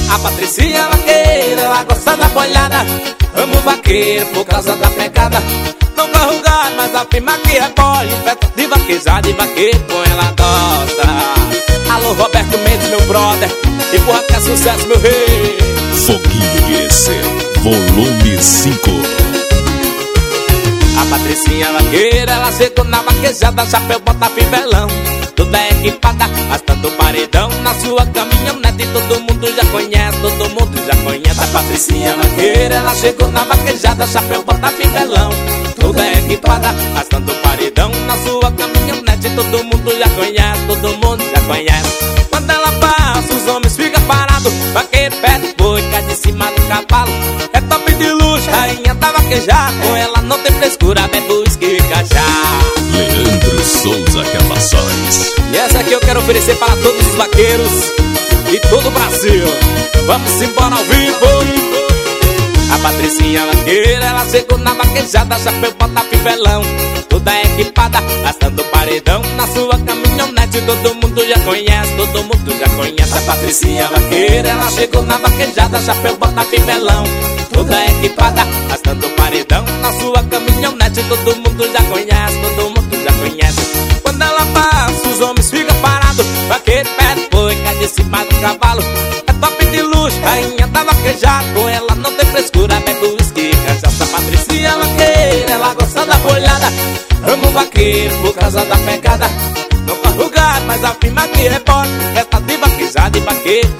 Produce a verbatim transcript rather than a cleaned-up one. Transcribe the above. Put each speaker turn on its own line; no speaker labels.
A Patricinha vaqueira, ela gosta da boiada. Amo o vaqueiro por causa da pegada. Não corro gado, mas a firma que repole. Festa de vaquejada e vaqueiro com ela gosta. Alô Roberto Mendes, meu brother, e porra que é sucesso, meu rei.
Foguinho esse, volume cinco.
A Patricinha vaqueira, ela chegou na vaquejada. Chapéu, bota, fivelão, toda equipada, arrastando paredão na sua caminhonete. E todo mundo já conhece, todo mundo já conhece. A Patricinha vaqueira, ela chegou na vaquejada. Chapéu, bota, fivelão, toda equipada, arrastando paredão na sua caminhonete. E todo mundo já conhece, todo mundo já conhece. Quando ela passa, os homens ficam parados. Vaqueiro perde boi, cai de cima do cavalo. É top de luxo, rainha da vaquejada. Com ela não tem frescura, bebe uísque e cajá.
Leandro Souza Gravações.
E essa aqui eu quero oferecer para todos os vaqueiros e todo o Brasil. Vamos embora ao vivo. A Patricinha vaqueira, ela chegou na vaquejada. Chapéu, bota, fivelão, toda equipada, arrastando paredão na sua caminhonete. Todo mundo já conhece, todo mundo já conhece. A Patricinha vaqueira, ela chegou na vaquejada. Chapéu, bota, fivelão, toda equipada, arrastando paredão na sua caminhonete. Todo mundo já conhece, todo mundo já conhece. Quando ela passa, os homens ficam parados. Vaqueiro perde boi, cai de cima do cavalo. É top de luxo, rainha da vaquejada. Com ela não tem frescura, bebe uísque e cachaça. A Patricinha vaqueira, ela gosta da bolhada. Amo o vaqueiro por causa da pegada. Não corro gado, mas a firma que repórter. Festa de vaquejada e vaqueiro